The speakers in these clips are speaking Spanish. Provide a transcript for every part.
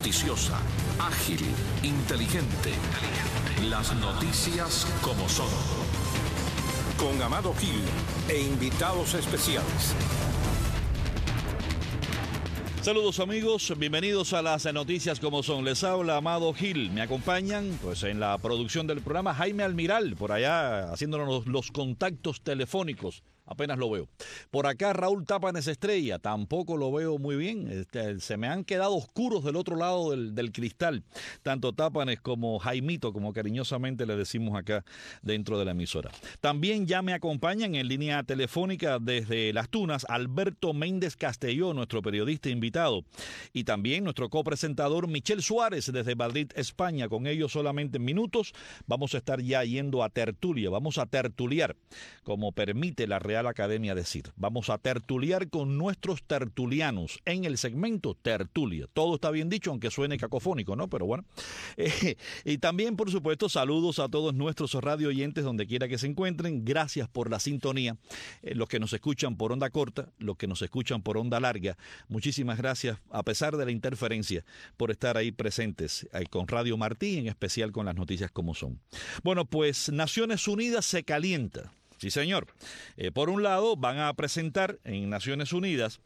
Noticiosa, ágil, inteligente. Las noticias como son. Con Amado Gil e invitados especiales. Saludos amigos, bienvenidos a las noticias como son. Les habla Amado Gil. Me acompañan pues en la producción del programa Jaime Almiral, por allá haciéndonos los contactos telefónicos. Apenas lo veo. Por acá Raúl Tápanes Estrella, tampoco lo veo muy bien. Se me han quedado oscuros del otro lado del cristal. Tanto Tápanes como Jaimito, como cariñosamente le decimos acá dentro de la emisora. También ya me acompañan en línea telefónica desde Las Tunas Alberto Méndez Castelló, nuestro periodista invitado. Y también nuestro copresentador Michel Suárez desde Madrid, España. Con ellos solamente en minutos vamos a estar ya yendo a tertulia. Vamos a tertuliar, como permite la Real Academia decir. Vamos a tertuliar con nuestros tertulianos en el segmento Tertulia. Todo está bien dicho, aunque suene cacofónico, ¿no? Pero bueno. Y también, por supuesto, saludos a todos nuestros radio oyentes donde quiera que se encuentren. Gracias por la sintonía. Los que nos escuchan por onda corta, los que nos escuchan por onda larga. Muchísimas gracias, a pesar de la interferencia, por estar ahí presentes con Radio Martí, en especial con las noticias como son. Bueno, pues Naciones Unidas se calienta. Sí, señor. Por un lado, van a presentar en Naciones Unidas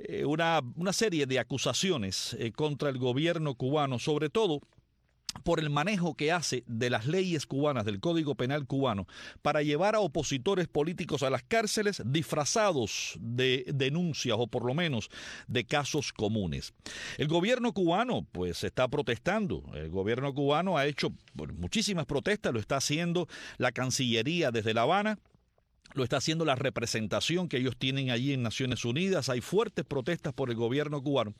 una serie de acusaciones contra el gobierno cubano, sobre todo por el manejo que hace de las leyes cubanas, del Código Penal cubano, para llevar a opositores políticos a las cárceles disfrazados de denuncias o por lo menos de casos comunes. El gobierno cubano pues está protestando. El gobierno cubano ha hecho muchísimas protestas, lo está haciendo la Cancillería desde La Habana. Lo está haciendo la representación que ellos tienen allí en Naciones Unidas. Hay fuertes protestas por el gobierno cubano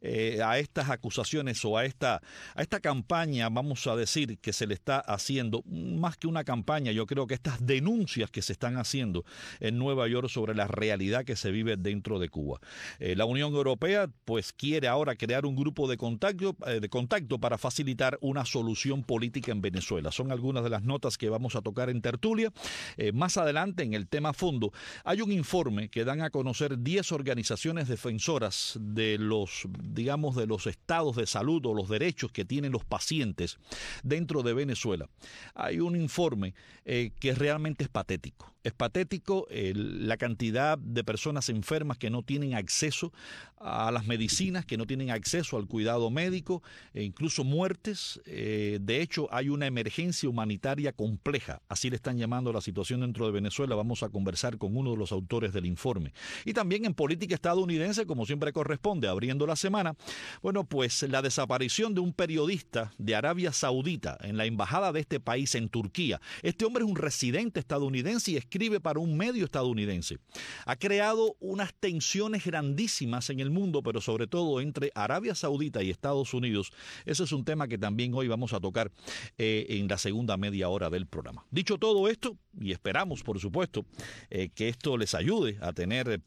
a estas acusaciones o a esta campaña, vamos a decir, que se le está haciendo. Más que una campaña, yo creo que estas denuncias que se están haciendo en Nueva York sobre la realidad que se vive dentro de Cuba. La Unión Europea pues quiere ahora crear un grupo de contacto para facilitar una solución política en Venezuela. Son algunas de las notas que vamos a tocar en tertulia. Más adelante, en el tema fondo, hay un informe que dan a conocer 10 organizaciones defensoras de los estados de salud o los derechos que tienen los pacientes dentro de Venezuela. Hay un informe que realmente es patético. Es patético la cantidad de personas enfermas que no tienen acceso a las medicinas, que no tienen acceso al cuidado médico, e incluso muertes. De hecho, hay una emergencia humanitaria compleja, así le están llamando a la situación dentro de Venezuela. Vamos a conversar con uno de los autores del informe. Y también en política estadounidense, como siempre corresponde, abriendo la semana, bueno, pues la desaparición de un periodista de Arabia Saudita en la embajada de este país en Turquía. Este hombre es un residente estadounidense y escribe para un medio estadounidense. Ha creado unas tensiones grandísimas en el mundo, pero sobre todo entre Arabia Saudita y Estados Unidos. Ese es un tema que también hoy vamos a tocar en la segunda media hora del programa. Dicho todo esto, y esperamos, por supuesto, que esto les ayude a tener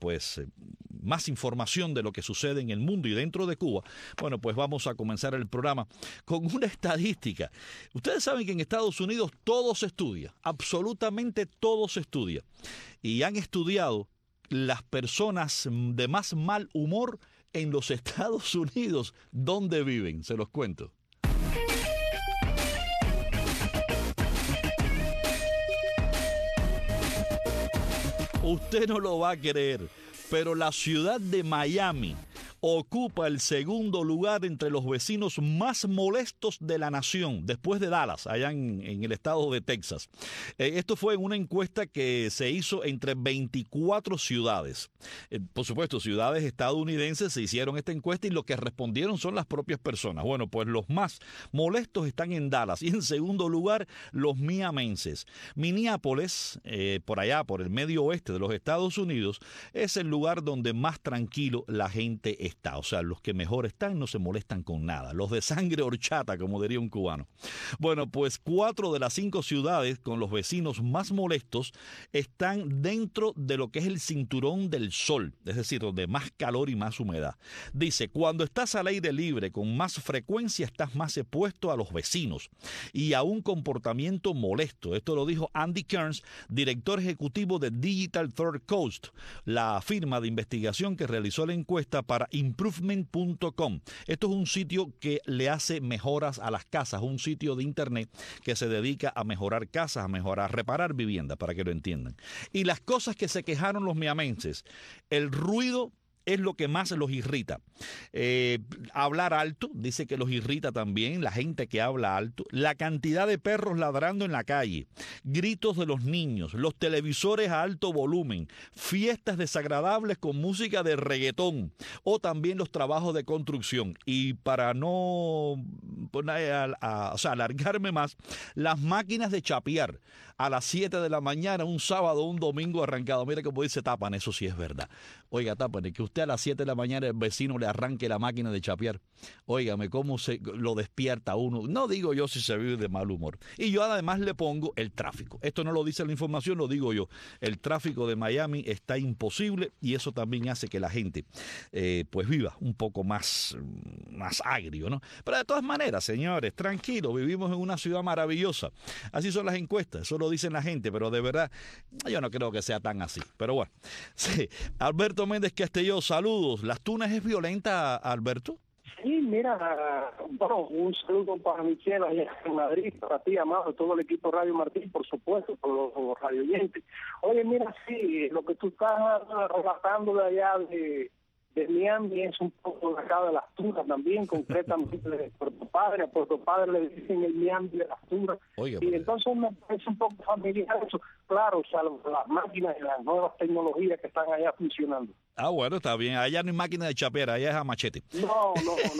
más información de lo que sucede en el mundo y dentro de Cuba. Bueno, pues vamos a comenzar el programa con una estadística. Ustedes saben que en Estados Unidos todo se estudia, absolutamente todo se estudia. Y han estudiado las personas de más mal humor en los Estados Unidos, donde viven. Se los cuento. Usted no lo va a creer, pero la ciudad de Miami ocupa el segundo lugar entre los vecinos más molestos de la nación, después de Dallas, allá en el estado de Texas. Esto fue en una encuesta que se hizo entre 24 ciudades. Por supuesto, ciudades estadounidenses se hicieron esta encuesta y lo que respondieron son las propias personas. Bueno, pues los más molestos están en Dallas y en segundo lugar los miamenses. Minneapolis, por allá, por el medio oeste de los Estados Unidos, es el lugar donde más tranquilo la gente está. O sea, los que mejor están no se molestan con nada. Los de sangre horchata, como diría un cubano. Bueno, pues 4 de las 5 ciudades con los vecinos más molestos están dentro de lo que es el cinturón del sol, es decir, donde más calor y más humedad. Dice, cuando estás al aire libre con más frecuencia estás más expuesto a los vecinos y a un comportamiento molesto. Esto lo dijo Andy Kearns, director ejecutivo de Digital Third Coast, la firma de investigación que realizó la encuesta para home'improvement.com. Esto es un sitio que le hace mejoras a las casas, un sitio de internet que se dedica a mejorar casas, a reparar viviendas, para que lo entiendan. Y las cosas que se quejaron los miamenses, el ruido es lo que más los irrita. Hablar alto, dice que los irrita también, la gente que habla alto, la cantidad de perros ladrando en la calle, gritos de los niños, los televisores a alto volumen, fiestas desagradables con música de reggaetón, o también los trabajos de construcción. Y para no alargarme más, las máquinas de chapear a las 7 de la mañana, un sábado, un domingo arrancado. Mira cómo dice, tapan, eso sí es verdad. Oiga, tapan, que usted a las 7 de la mañana el vecino le arranque la máquina de chapear. Óigame, cómo se lo despierta uno. No digo yo si se vive de mal humor. Y yo además le pongo el tráfico. Esto no lo dice la información, lo digo yo. El tráfico de Miami está imposible y eso también hace que la gente pues viva un poco más agrio, ¿no? Pero de todas maneras, señores, tranquilos, vivimos en una ciudad maravillosa. Así son las encuestas, eso lo dicen la gente, pero de verdad yo no creo que sea tan así. Pero bueno, sí. Alberto Méndez Castelló, saludos. ¿Las Tunas es violenta, Alberto? Sí, mira, bueno, un saludo para Michelle allá en Madrid, para ti, Amado, todo el equipo Radio Martín, por supuesto, por los radio oyentes. Oye, mira, sí, lo que tú estás relatando de allá de Miami es un poco de acá de las Tunas también, concretamente de Puerto Padre. A Puerto Padre le dicen el Miami de las Tunas. Oiga, y entonces me parece un poco familiar eso. Claro, salvo las máquinas y las nuevas tecnologías que están allá funcionando. Ah, bueno, está bien. Allá no hay máquina de chapear, allá es a machete. No.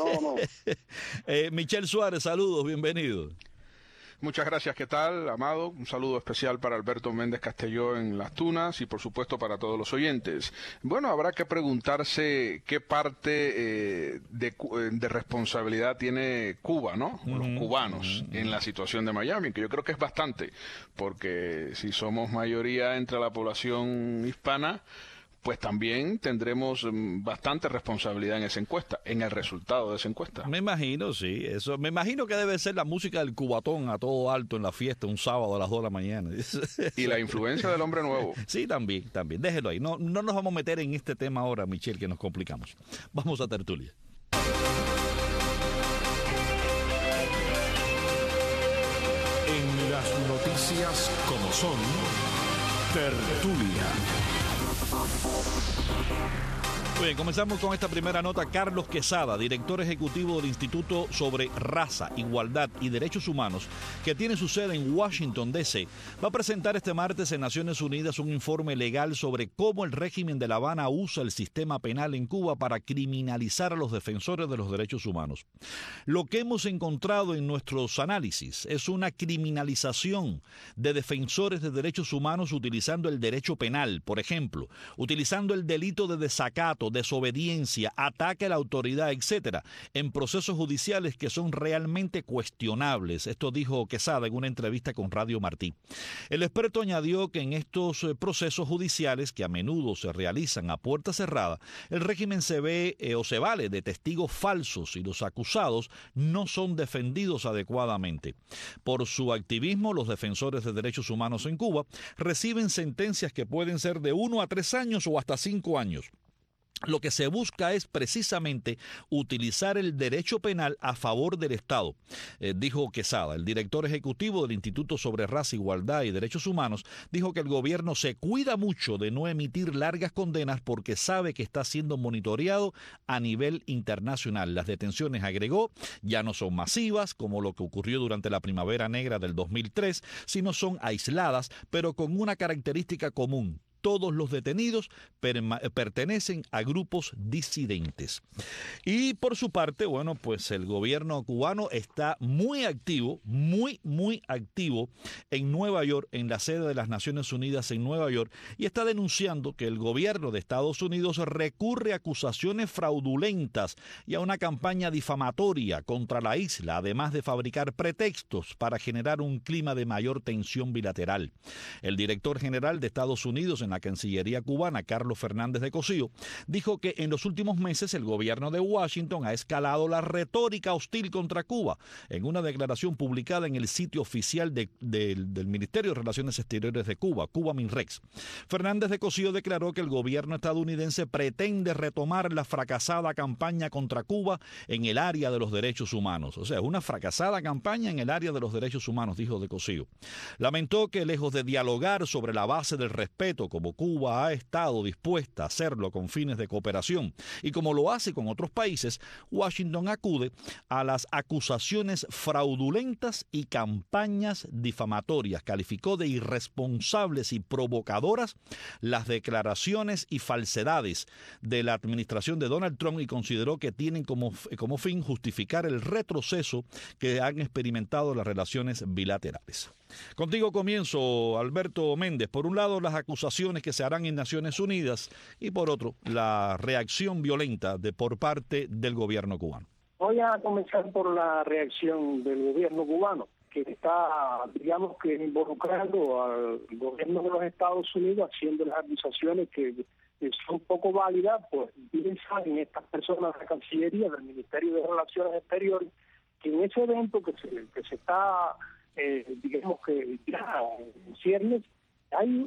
Michelle Suárez, saludos, bienvenido. Muchas gracias, ¿qué tal, Amado? Un saludo especial para Alberto Méndez Castelló en Las Tunas y, por supuesto, para todos los oyentes. Bueno, habrá que preguntarse qué parte de responsabilidad tiene Cuba, ¿no? Los cubanos en la situación de Miami, que yo creo que es bastante, porque si somos mayoría entre la población hispana, pues también tendremos bastante responsabilidad en esa encuesta, en el resultado de esa encuesta. Me imagino, sí. Eso. Me imagino que debe ser la música del cubatón a todo alto en la fiesta un sábado a las 2 de la mañana. Y la influencia del hombre nuevo. Sí, también. Déjelo ahí. No nos vamos a meter en este tema ahora, Michelle, que nos complicamos. Vamos a tertulia. En las noticias como son, tertulia. Muy bien, comenzamos con esta primera nota. Carlos Quesada, director ejecutivo del Instituto sobre Raza, Igualdad y Derechos Humanos, que tiene su sede en Washington, D.C., va a presentar este martes en Naciones Unidas un informe legal sobre cómo el régimen de La Habana usa el sistema penal en Cuba para criminalizar a los defensores de los derechos humanos. Lo que hemos encontrado en nuestros análisis es una criminalización de defensores de derechos humanos utilizando el derecho penal, por ejemplo, utilizando el delito de desacato, desobediencia, ataque a la autoridad, etcétera, en procesos judiciales que son realmente cuestionables. Esto dijo Quesada en una entrevista con Radio Martí. El experto añadió que en estos procesos judiciales, que a menudo se realizan a puerta cerrada, el régimen se vale de testigos falsos y los acusados no son defendidos adecuadamente. Por su activismo, los defensores de derechos humanos en Cuba reciben sentencias que pueden ser de 1 a 3 años o hasta 5 años. Lo que se busca es precisamente utilizar el derecho penal a favor del Estado, dijo Quesada. El director ejecutivo del Instituto sobre Raza, Igualdad y Derechos Humanos dijo que el gobierno se cuida mucho de no emitir largas condenas porque sabe que está siendo monitoreado a nivel internacional. Las detenciones, agregó, ya no son masivas, como lo que ocurrió durante la Primavera Negra del 2003, sino son aisladas, pero con una característica común. Todos los detenidos pertenecen a grupos disidentes. Y por su parte, bueno, pues el gobierno cubano está muy activo, muy activo en Nueva York, en la sede de las Naciones Unidas en Nueva York, y está denunciando que el gobierno de Estados Unidos recurre a acusaciones fraudulentas y a una campaña difamatoria contra la isla, además de fabricar pretextos para generar un clima de mayor tensión bilateral. El director general de Estados Unidos en en la Cancillería cubana, Carlos Fernández de Cosío, dijo que en los últimos meses el gobierno de Washington ha escalado la retórica hostil contra Cuba. En una declaración publicada en el sitio oficial del Ministerio de Relaciones Exteriores de Cuba, Cuba Minrex, Fernández de Cosío declaró que el gobierno estadounidense pretende retomar la fracasada campaña contra Cuba en el área de los derechos humanos. O sea, una fracasada campaña en el área de los derechos humanos, dijo de Cosío. Lamentó que lejos de dialogar sobre la base del respeto, como Cuba ha estado dispuesta a hacerlo con fines de cooperación y como lo hace con otros países, Washington acude a las acusaciones fraudulentas y campañas difamatorias. Calificó de irresponsables y provocadoras las declaraciones y falsedades de la administración de Donald Trump y consideró que tienen como fin justificar el retroceso que han experimentado las relaciones bilaterales. Contigo comienzo, Alberto Méndez. Por un lado, las acusaciones que se harán en Naciones Unidas y por otro, la reacción violenta por parte del gobierno cubano. Voy a comenzar por la reacción del gobierno cubano, que está, digamos que involucrando al gobierno de los Estados Unidos, haciendo las acusaciones que son poco válidas, pues bien saben estas personas de la Cancillería, del Ministerio de Relaciones Exteriores, que en ese evento que se está, digamos que ya en ciernes, hay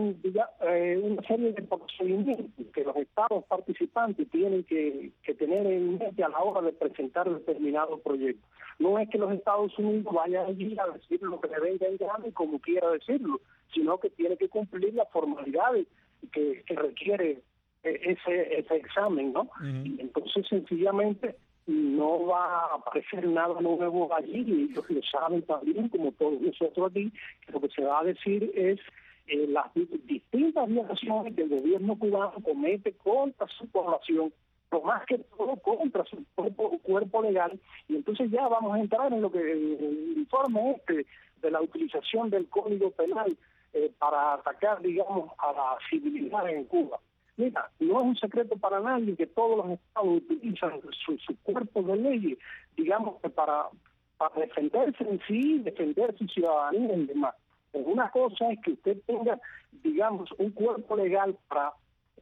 una serie de procedimientos que los estados participantes tienen que tener en mente a la hora de presentar determinado proyecto. No es que los Estados Unidos vayan allí a decir lo que le venga en gana y como quiera decirlo, sino que tiene que cumplir las formalidades que requiere ese examen, ¿no? Y entonces sencillamente no va a aparecer nada nuevo allí, y ellos lo saben también, como todos nosotros aquí, que lo que se va a decir es las distintas violaciones que el gobierno cubano comete contra su población, lo más que todo contra su cuerpo legal, y entonces ya vamos a entrar en lo que el informe de la utilización del Código Penal para atacar, digamos, a la civilidad en Cuba. Mira, no es un secreto para nadie que todos los estados utilizan su cuerpo de leyes, digamos, que para defenderse en sí, defender su ciudadanía y demás. Pero una cosa es que usted tenga, digamos, un cuerpo legal para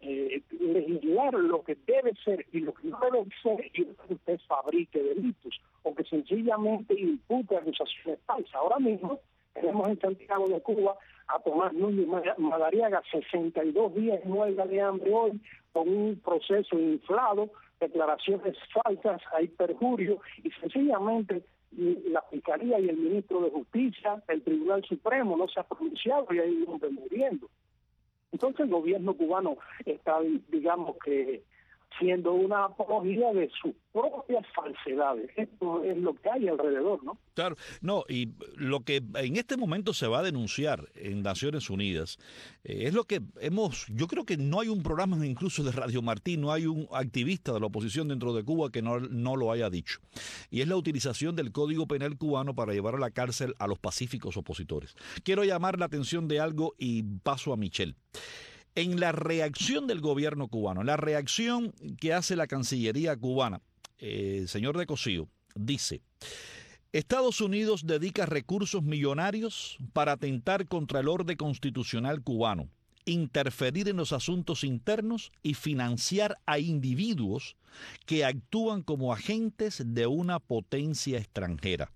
legislar lo que debe ser y lo que no debe ser, y que usted fabrique delitos o que sencillamente impute acusaciones falsas. Ahora mismo tenemos en Santiago de Cuba a Tomás Núñez Madariaga, 62 días en huelga de hambre hoy, con un proceso inflado, declaraciones falsas, hay perjurio, y sencillamente la Fiscalía y el Ministro de Justicia, el Tribunal Supremo no se ha pronunciado y hay un hombre muriendo. Entonces el gobierno cubano está, digamos que, siendo una apología de sus propias falsedades. Esto es lo que hay alrededor, ¿no? Claro, no, y lo que en este momento se va a denunciar en Naciones Unidas es lo que yo creo que no hay un programa incluso de Radio Martí, no hay un activista de la oposición dentro de Cuba que no lo haya dicho. Y es la utilización del Código Penal cubano para llevar a la cárcel a los pacíficos opositores. Quiero llamar la atención de algo y paso a Michelle. En la reacción del gobierno cubano, la reacción que hace la Cancillería cubana, el señor de Cosío dice: Estados Unidos dedica recursos millonarios para atentar contra el orden constitucional cubano, interferir en los asuntos internos y financiar a individuos que actúan como agentes de una potencia extranjera.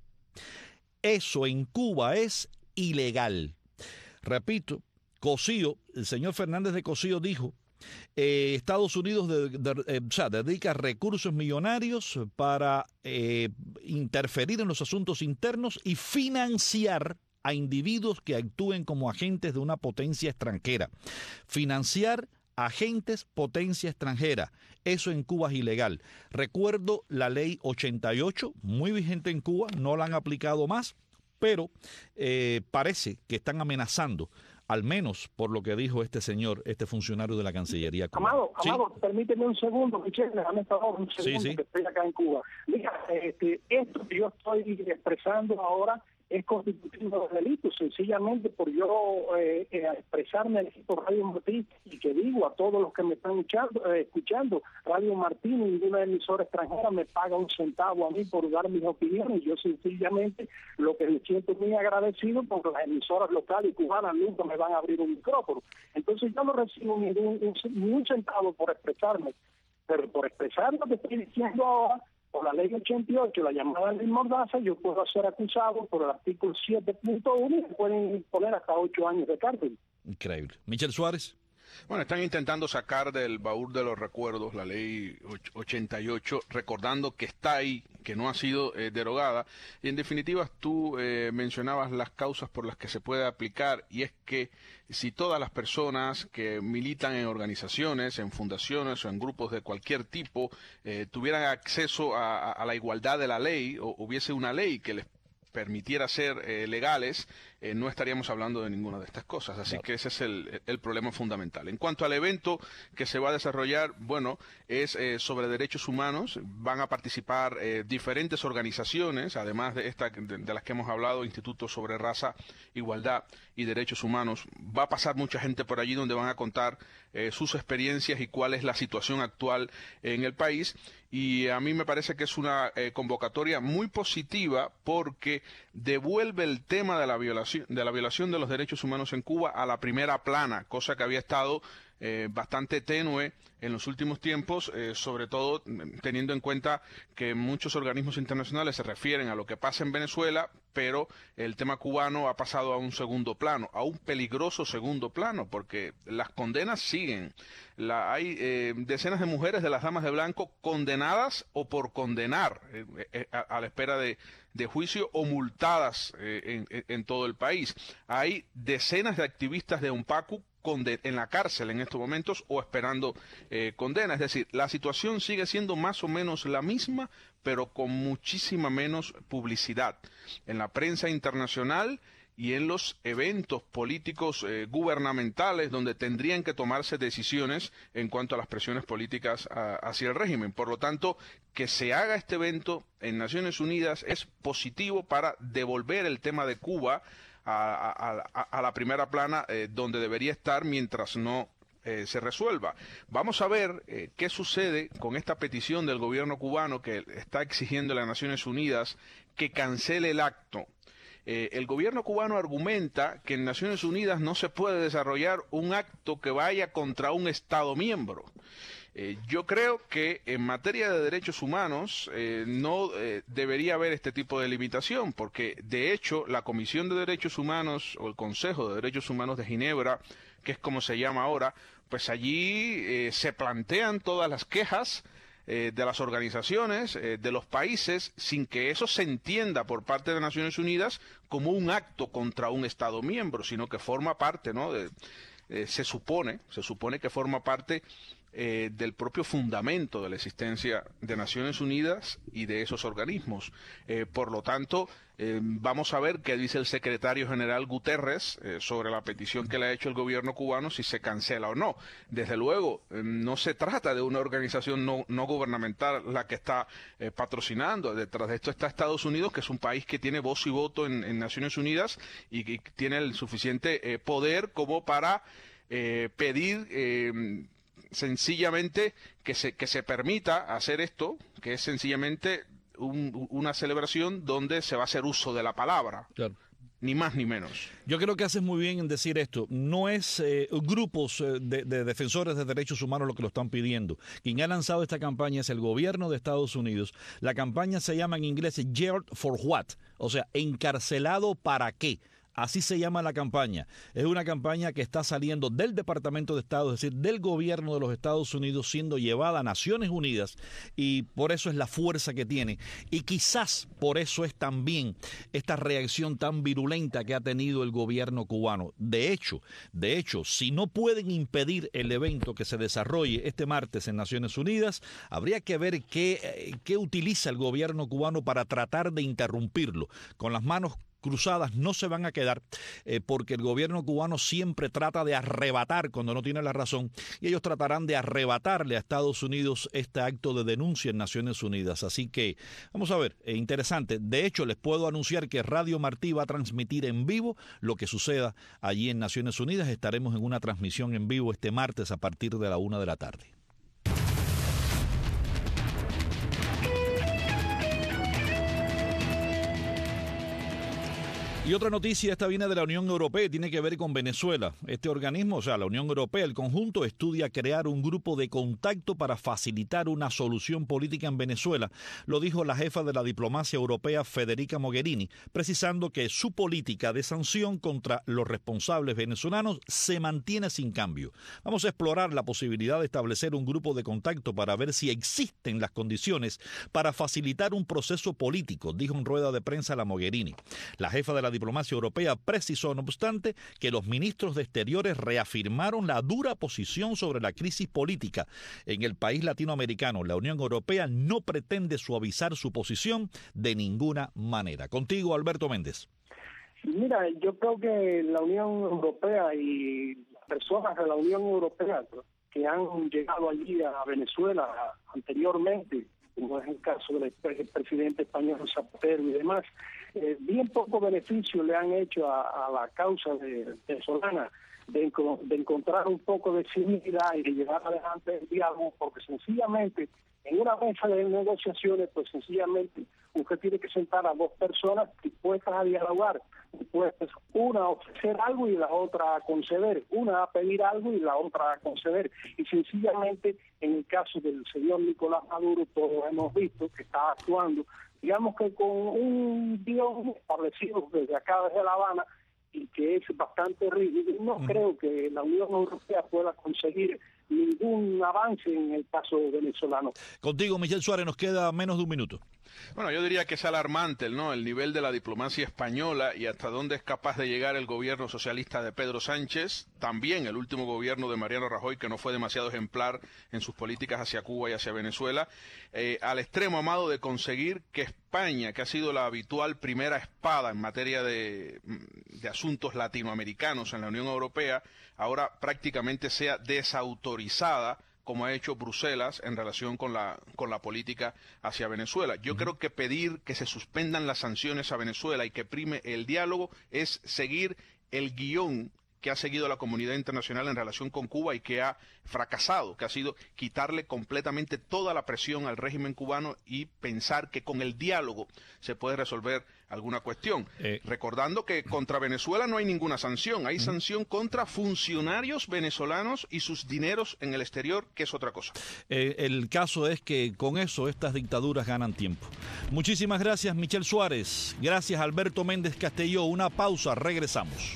Eso en Cuba es ilegal. Repito, Cosío, el señor Fernández de Cosío dijo, Estados Unidos dedica recursos millonarios para interferir en los asuntos internos y financiar a individuos que actúen como agentes de una potencia extranjera. Financiar agentes potencia extranjera. Eso en Cuba es ilegal. Recuerdo la ley 88, muy vigente en Cuba, no la han aplicado más, pero parece que están amenazando, al menos por lo que dijo este señor, este funcionario de la Cancillería cubana. Amado, permíteme un segundo, Michelle, déjame favor un segundo, que estoy acá en Cuba. Mira, esto que yo estoy expresando ahora es constitutivo de delito, sencillamente por yo expresarme al equipo Radio Martí, y que digo a todos los que me están escuchando, Radio Martí, ninguna emisora extranjera me paga un centavo a mí por dar mis opiniones. Yo sencillamente lo que me siento muy agradecido porque las emisoras locales y cubanas nunca me van a abrir un micrófono. Entonces yo no recibo ni un centavo por expresarme, pero por expresar lo que estoy diciendo ahora, por la ley 88, la llamada ley Mordaza, yo puedo ser acusado por el artículo 7.1 y me pueden poner hasta 8 años de cárcel. Increíble. Michel Suárez. Bueno, están intentando sacar del baúl de los recuerdos la ley 88, recordando que está ahí, que no ha sido derogada. Y en definitiva, tú mencionabas las causas por las que se puede aplicar, y es que si todas las personas que militan en organizaciones, en fundaciones o en grupos de cualquier tipo tuvieran acceso a la igualdad de la ley, o hubiese una ley que les permitiera ser legales, no estaríamos hablando de ninguna de estas cosas. Así que ese es el problema fundamental. En cuanto al evento que se va a desarrollar, bueno, es sobre derechos humanos. Van a participar diferentes organizaciones, además de de las que hemos hablado, Instituto sobre Raza, Igualdad y Derechos Humanos. Va a pasar mucha gente por allí donde van a contar sus experiencias y cuál es la situación actual en el país. Y a mí me parece que es una convocatoria muy positiva porque devuelve el tema de la violación de los derechos humanos en Cuba a la primera plana, cosa que había estado bastante tenue en los últimos tiempos, sobre todo teniendo en cuenta que muchos organismos internacionales se refieren a lo que pasa en Venezuela, pero el tema cubano ha pasado a un segundo plano, a un peligroso segundo plano, porque las condenas siguen. Hay decenas de mujeres de las damas de blanco condenadas o por condenar a la espera de juicio o multadas en todo el país. Hay decenas de activistas de UNPACU en la cárcel en estos momentos o esperando condena. Es decir, la situación sigue siendo más o menos la misma, pero con muchísima menos publicidad en la prensa internacional y en los eventos políticos gubernamentales donde tendrían que tomarse decisiones en cuanto a las presiones políticas hacia el régimen. Por lo tanto, que se haga este evento en Naciones Unidas es positivo para devolver el tema de Cuba a la primera plana donde debería estar mientras no se resuelva. Vamos a ver qué sucede con esta petición del gobierno cubano que está exigiendo a las Naciones Unidas que cancele el acto. El gobierno cubano argumenta que en Naciones Unidas no se puede desarrollar un acto que vaya contra un Estado miembro. Yo creo que en materia de derechos humanos no debería haber este tipo de limitación, porque de hecho la Comisión de Derechos Humanos o el Consejo de Derechos Humanos de Ginebra, que es como se llama ahora, pues allí se plantean todas las quejas de las organizaciones, de los países, sin que eso se entienda por parte de Naciones Unidas como un acto contra un Estado miembro, sino que forma parte, ¿no? Se supone que forma parte del propio fundamento de la existencia de Naciones Unidas y de esos organismos. Por lo tanto, vamos a ver qué dice el secretario general Guterres sobre la petición que le ha hecho el gobierno cubano, si se cancela o no. Desde luego, no se trata de una organización no gubernamental la que está patrocinando. Detrás de esto está Estados Unidos, que es un país que tiene voz y voto en Naciones Unidas y que tiene el suficiente poder como para pedir sencillamente que se permita hacer esto, que es sencillamente una celebración donde se va a hacer uso de la palabra. Claro. Ni más ni menos. Yo creo que haces muy bien en decir esto. No es grupos de defensores de derechos humanos lo que lo están pidiendo. Quien ha lanzado esta campaña es el gobierno de Estados Unidos. La campaña se llama en inglés Jailed for What? O sea, ¿encarcelado para qué? Así se llama la campaña. Es una campaña que está saliendo del Departamento de Estado, es decir, del gobierno de los Estados Unidos, siendo llevada a Naciones Unidas, y por eso es la fuerza que tiene. Y quizás por eso es también esta reacción tan virulenta que ha tenido el gobierno cubano. De hecho, si no pueden impedir el evento que se desarrolle este martes en Naciones Unidas, habría que ver qué utiliza el gobierno cubano para tratar de interrumpirlo. Con las manos cruzadas no se van a quedar porque el gobierno cubano siempre trata de arrebatar cuando no tiene la razón, y ellos tratarán de arrebatarle a Estados Unidos este acto de denuncia en Naciones Unidas. Así que vamos a ver, interesante. De hecho, les puedo anunciar que Radio Martí va a transmitir en vivo lo que suceda allí en Naciones Unidas. Estaremos en una transmisión en vivo este martes a partir de la 1 de la tarde. Y otra noticia, esta viene de la Unión Europea y tiene que ver con Venezuela. Este organismo, o sea, la Unión Europea, el conjunto, estudia crear un grupo de contacto para facilitar una solución política en Venezuela. Lo dijo la jefa de la diplomacia europea, Federica Mogherini, precisando que su política de sanción contra los responsables venezolanos se mantiene sin cambio. Vamos a explorar la posibilidad de establecer un grupo de contacto para ver si existen las condiciones para facilitar un proceso político, dijo en rueda de prensa la Mogherini. La jefa de la diplomacia europea precisó, no obstante, que los ministros de Exteriores reafirmaron la dura posición sobre la crisis política en el país latinoamericano. La Unión Europea no pretende suavizar su posición de ninguna manera. Contigo, Alberto Méndez. Mira, yo creo que la Unión Europea y las personas de la Unión Europea que han llegado allí a Venezuela anteriormente, como es el caso del presidente español Zapatero y demás, bien poco beneficio le han hecho a la causa venezolana de encontrar un poco de civilidad y de llevar adelante el diálogo, porque sencillamente en una mesa de negociaciones, pues sencillamente usted tiene que sentar a dos personas dispuestas a dialogar, dispuestas una a ofrecer algo y la otra a conceder, una a pedir algo y la otra a conceder. Y sencillamente en el caso del señor Nicolás Maduro, todos hemos visto que está actuando, digamos que con un guión establecido desde acá, desde La Habana, y que es bastante rígido. No creo que la Unión Europea pueda conseguir ningún avance en el caso venezolano. Contigo, Michel Suárez, nos queda menos de un minuto. Bueno, yo diría que es alarmante, ¿no?, el nivel de la diplomacia española y hasta dónde es capaz de llegar el gobierno socialista de Pedro Sánchez, también el último gobierno de Mariano Rajoy, que no fue demasiado ejemplar en sus políticas hacia Cuba y hacia Venezuela, al extremo, Amado, de conseguir que España, que ha sido la habitual primera espada en materia de asuntos latinoamericanos en la Unión Europea, ahora prácticamente sea desautorizada, como ha hecho Bruselas en relación con la política hacia Venezuela. Yo creo que pedir que se suspendan las sanciones a Venezuela y que prime el diálogo es seguir el guión que ha seguido la comunidad internacional en relación con Cuba y que ha fracasado, que ha sido quitarle completamente toda la presión al régimen cubano y pensar que con el diálogo se puede resolver alguna cuestión. Recordando que contra Venezuela no hay ninguna sanción, hay sanción contra funcionarios venezolanos y sus dineros en el exterior, que es otra cosa. El caso es que con eso estas dictaduras ganan tiempo. Muchísimas gracias, Michel Suárez. Gracias, Alberto Méndez Castelló. Una pausa, regresamos.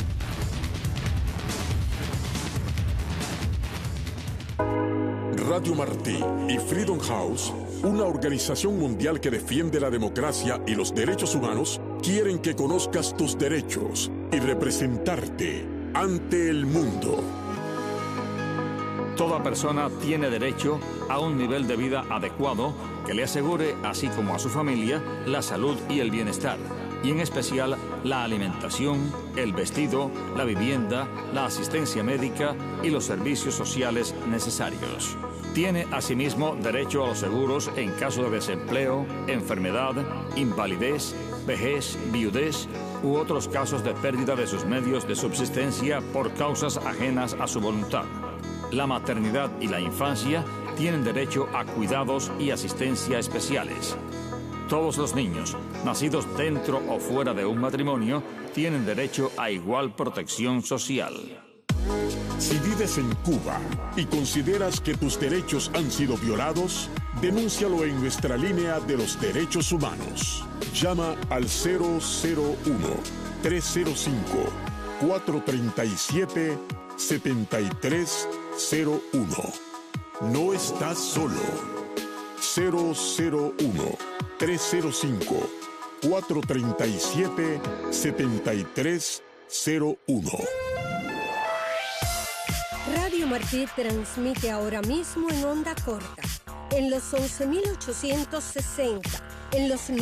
Radio Martí y Freedom House, una organización mundial que defiende la democracia y los derechos humanos, quieren que conozcas tus derechos y representarte ante el mundo. Toda persona tiene derecho a un nivel de vida adecuado que le asegure, así como a su familia, la salud y el bienestar, y en especial la alimentación, el vestido, la vivienda, la asistencia médica y los servicios sociales necesarios. Tiene asimismo derecho a los seguros en caso de desempleo, enfermedad, invalidez, vejez, viudez u otros casos de pérdida de sus medios de subsistencia por causas ajenas a su voluntad. La maternidad y la infancia tienen derecho a cuidados y asistencia especiales. Todos los niños, nacidos dentro o fuera de un matrimonio, tienen derecho a igual protección social. Si vives en Cuba y consideras que tus derechos han sido violados, denúncialo en nuestra línea de los derechos humanos. Llama al 001-305-437-7301. No estás solo. 001-305-437-7301. Radio Martí transmite ahora mismo en onda corta, en los 11.860, en los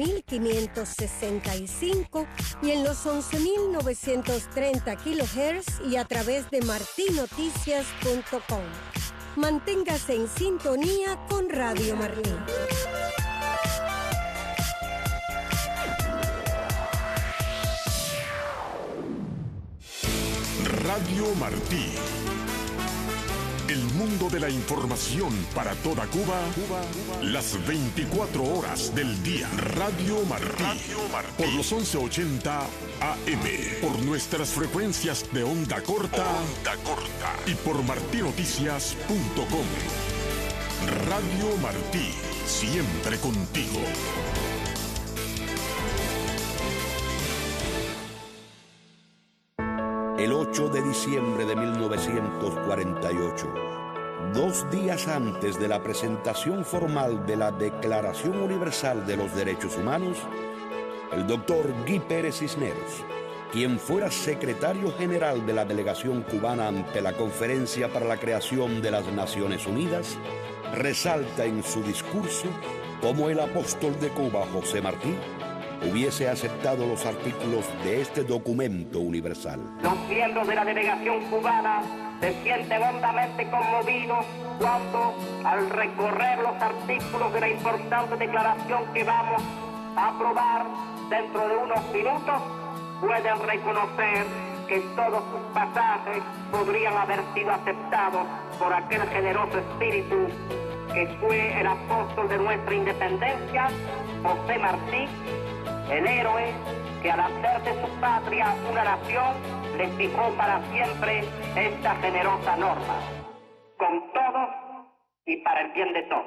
9.565 y en los 11.930 kHz y a través de martinoticias.com. Manténgase en sintonía con Radio Martí. Radio Martí. El mundo de la información para toda Cuba, las 24 horas del día. Radio Martí. Por los 1180 AM. Por nuestras frecuencias de onda corta. Y por martinoticias.com. Radio Martí. Siempre contigo. El 8 de diciembre de 1948, 2 días antes de la presentación formal de la Declaración Universal de los Derechos Humanos, el doctor Guy Pérez Cisneros, quien fuera secretario general de la delegación cubana ante la Conferencia para la Creación de las Naciones Unidas, resalta en su discurso cómo el apóstol de Cuba, José Martí, hubiese aceptado los artículos de este documento universal. Los miembros de la delegación cubana se sienten hondamente conmovidos cuando, al recorrer los artículos de la importante declaración que vamos a aprobar dentro de unos minutos, pueden reconocer que todos sus pasajes podrían haber sido aceptados por aquel generoso espíritu que fue el apóstol de nuestra independencia, José Martí, el héroe que al hacer de su patria una nación le fijó para siempre esta generosa norma, con todos y para el bien de todos.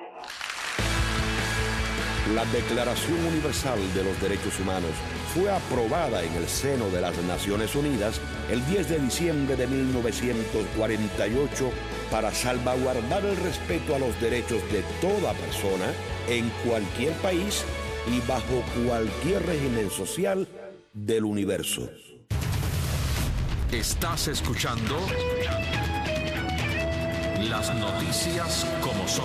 La Declaración Universal de los Derechos Humanos fue aprobada en el seno de las Naciones Unidas el 10 de diciembre de 1948 para salvaguardar el respeto a los derechos de toda persona en cualquier país y bajo cualquier régimen social del universo. Estás escuchando las noticias como son.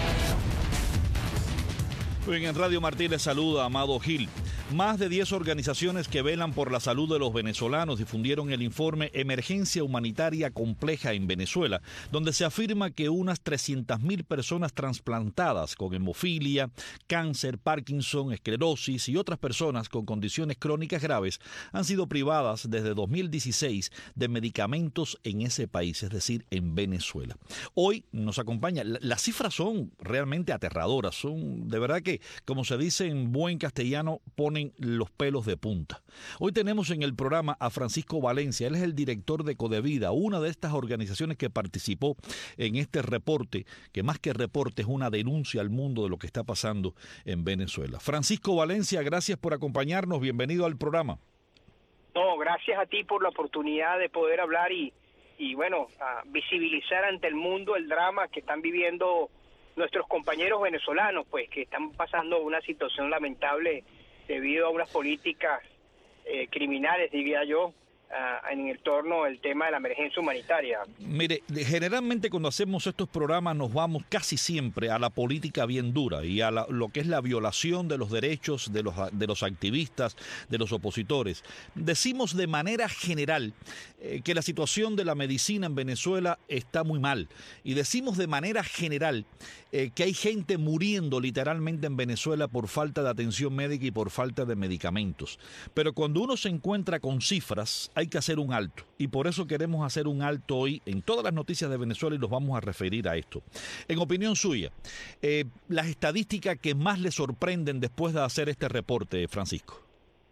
Bien, en Radio Martí les saluda Amado Gil. Más de 10 organizaciones que velan por la salud de los venezolanos difundieron el informe Emergencia Humanitaria Compleja en Venezuela, donde se afirma que unas 300.000 personas trasplantadas con hemofilia, cáncer, Parkinson, esclerosis y otras personas con condiciones crónicas graves han sido privadas desde 2016 de medicamentos en ese país, es decir, en Venezuela. Hoy nos acompaña, las cifras son realmente aterradoras, son de verdad que, como se dice en buen castellano, ponen los pelos de punta. Hoy tenemos en el programa a Francisco Valencia. Él es el director de Codevida, una de estas organizaciones que participó en este reporte, que más que reporte es una denuncia al mundo de lo que está pasando en Venezuela. Francisco Valencia, gracias por acompañarnos. Bienvenido al programa. No, gracias a ti por la oportunidad de poder hablar y bueno, a visibilizar ante el mundo el drama que están viviendo nuestros compañeros venezolanos, pues que están pasando una situación lamentable debido a unas políticas criminales, diría yo, en el torno al tema de la emergencia humanitaria. Mire, generalmente cuando hacemos estos programas nos vamos casi siempre a la política bien dura y a lo que es la violación de los derechos de los activistas, de los opositores. Decimos de manera general que la situación de la medicina en Venezuela está muy mal y decimos de manera general que hay gente muriendo literalmente en Venezuela por falta de atención médica y por falta de medicamentos. Pero cuando uno se encuentra con cifras, hay que hacer un alto. Y por eso queremos hacer un alto hoy en todas las noticias de Venezuela y nos vamos a referir a esto. En opinión suya, las estadísticas que más le sorprenden después de hacer este reporte, Francisco.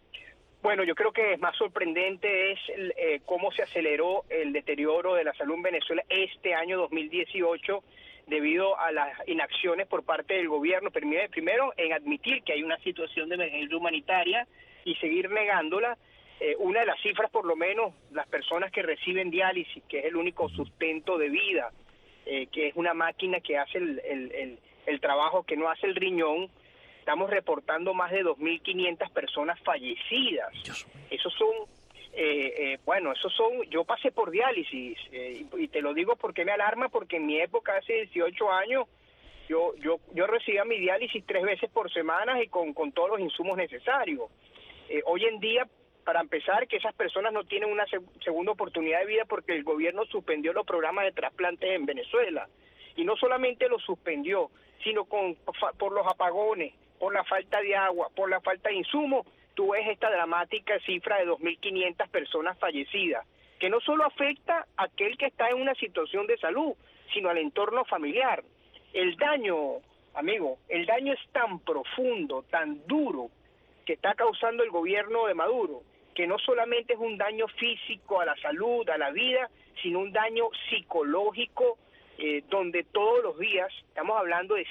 Bueno, yo creo que más sorprendente es cómo se aceleró el deterioro de la salud en Venezuela este año 2018 debido a las inacciones por parte del gobierno, primero en admitir que hay una situación de emergencia humanitaria y seguir negándola. Una de las cifras, por lo menos, las personas que reciben diálisis, que es el único sustento de vida, que es una máquina que hace el trabajo que no hace el riñón, estamos reportando más de 2.500 personas fallecidas. Esos son, yo pasé por diálisis, y te lo digo porque me alarma, porque en mi época, hace 18 años, Yo recibía mi diálisis 3 veces por semana y con todos los insumos necesarios. Hoy en día, para empezar, que esas personas no tienen una segunda oportunidad de vida porque el gobierno suspendió los programas de trasplantes en Venezuela. Y no solamente los suspendió, sino por los apagones, por la falta de agua, por la falta de insumos, tú ves esta dramática cifra de 2.500 personas fallecidas, que no solo afecta a aquel que está en una situación de salud, sino al entorno familiar. El daño, amigo, el daño es tan profundo, tan duro, que está causando el gobierno de Maduro, que no solamente es un daño físico a la salud, a la vida, sino un daño psicológico, donde todos los días, estamos hablando de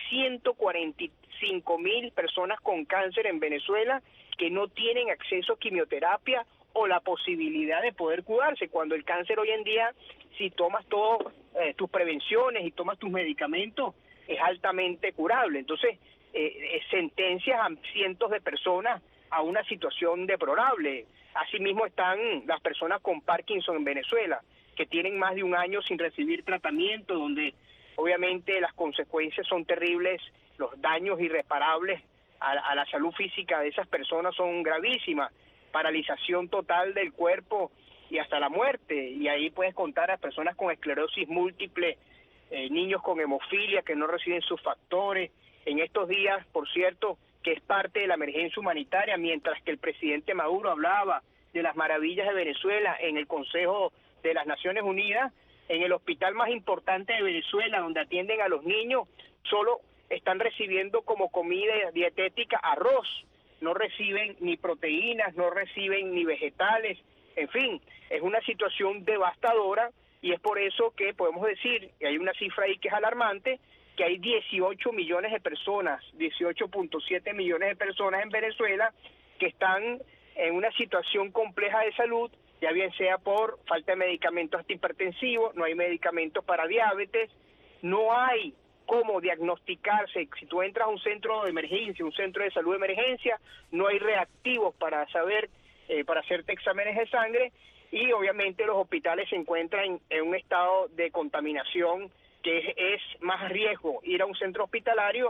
145.000 personas con cáncer en Venezuela que no tienen acceso a quimioterapia o la posibilidad de poder curarse, cuando el cáncer hoy en día, si tomas todas tus prevenciones y tomas tus medicamentos, es altamente curable. Entonces, sentencias a cientos de personas a una situación deplorable. Asimismo están las personas con Parkinson en Venezuela, que tienen más de un año sin recibir tratamiento, donde obviamente las consecuencias son terribles, los daños irreparables a la salud física de esas personas son gravísimas, paralización total del cuerpo y hasta la muerte. Y ahí puedes contar a personas con esclerosis múltiple, niños con hemofilia que no reciben sus factores. En estos días, por cierto, que es parte de la emergencia humanitaria, mientras que el presidente Maduro hablaba de las maravillas de Venezuela en el Consejo de las Naciones Unidas, en el hospital más importante de Venezuela, donde atienden a los niños, solo están recibiendo como comida dietética arroz, no reciben ni proteínas, no reciben ni vegetales, en fin, es una situación devastadora, y es por eso que podemos decir, y hay una cifra ahí que es alarmante, que hay 18 millones de personas, 18.7 millones de personas en Venezuela que están en una situación compleja de salud, ya bien sea por falta de medicamentos antihipertensivos, no hay medicamentos para diabetes, no hay cómo diagnosticarse. Si tú entras a un centro de emergencia, un centro de salud de emergencia, no hay reactivos para saber, para hacerte exámenes de sangre, y obviamente los hospitales se encuentran en un estado de contaminación que es más riesgo ir a un centro hospitalario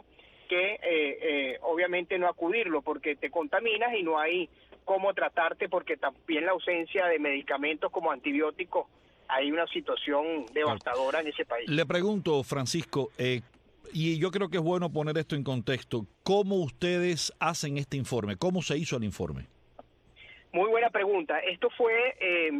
que obviamente no acudirlo, porque te contaminas y no hay cómo tratarte, porque también la ausencia de medicamentos como antibióticos, hay una situación devastadora en ese país. Le pregunto, Francisco, y yo creo que es bueno poner esto en contexto, ¿cómo ustedes hacen este informe? ¿Cómo se hizo el informe? Muy buena pregunta. Esto fue,